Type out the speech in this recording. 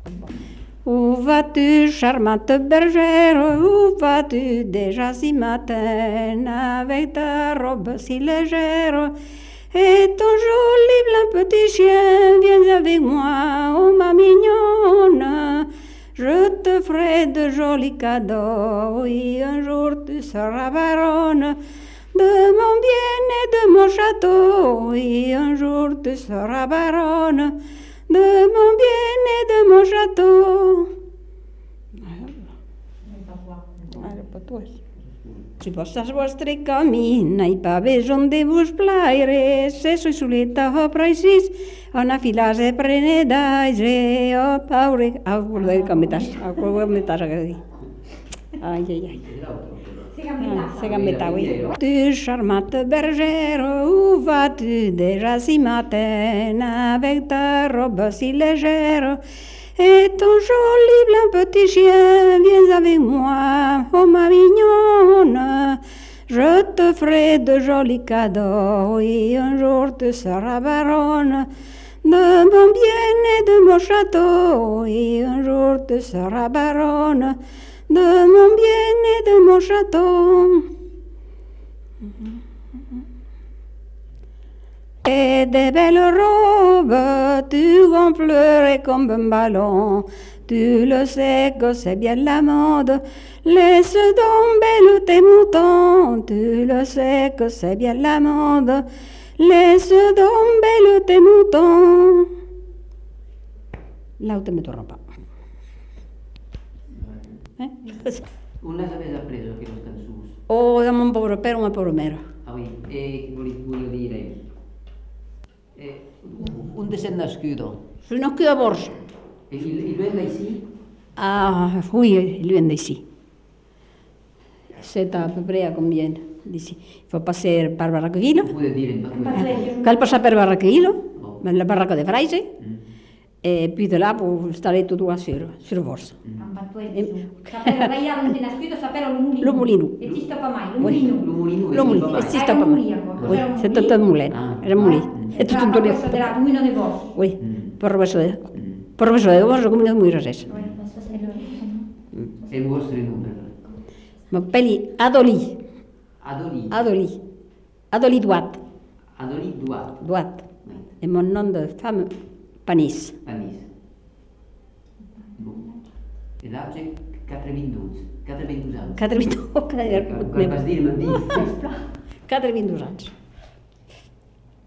Où vas-tu, charmante bergère, où vas-tu déjà si matin, avec ta robe si légère et ton joli blanc petit chien, viens avec moi, oh ma mignonne, je te ferai de jolis cadeaux, oui, un jour tu seras baronne de mon bien et de mon château, oui, un jour tu seras baronne de mon bien et de mon château. Si vostres vostre camí, n'hi pas besoin de vos plaire, se sois soleta o precis, on a filas e prenedais, o paure, que metas aquí. Ai, ai, ai. C'est gambetta, oui. Tu charmante bergère, où vas-tu déjà si matin, avec ta robe si légère et ton joli blanc petit chien, viens avec moi, oh ma mignonne, je te ferai de jolis cadeaux, et un jour tu seras baronne de mon bien et de mon château, et un jour tu seras baronne de mon bien et de mon château. Et des belles robes, tu gonflerais comme un ballon. Tu le sais que c'est bien la mode. Laisse donc belle tes moutons. Tu le sais que c'est bien la mode. Laisse donc belle tes moutons. Là où tu me torna pas. On les avais après aquelles cançons? Oh, de mon pauvre père ou ma pauvre mère. Ah oui, e voglio dire, on sei nascuto? Sono nascuto a Borges. E il venne ici? Ah, oui, il vient d'ici. C'est à peu près à combien d'ici? Il faut passer par Barraquillo. Puoi dire in portoghese? Cal passar per Barraquillo, la barraca de Fraise, e puis de là pour stare tout droit sur Borges. Sapere Baia non sei nascuto, sapere Lo mulino. E ci sta pas mai, lo Oui. mulino. Lo mulino, e ci sta pas mai. Oui, c'est tout un moulin. Era mulin. E tutto un torneo. Questo era Comino de Borges. Oui, professor de Borges, come non mi rese. E il vostro nome? M'appelli Adoli. Adoli. Adoli. Adoli Duat. Adoli Duat. Duat. Et mon nom de femme, Panis. Panis. E là c'è 422 anys. 4 minuts. Quan vas dir, m'han dit. 4 minuts anys.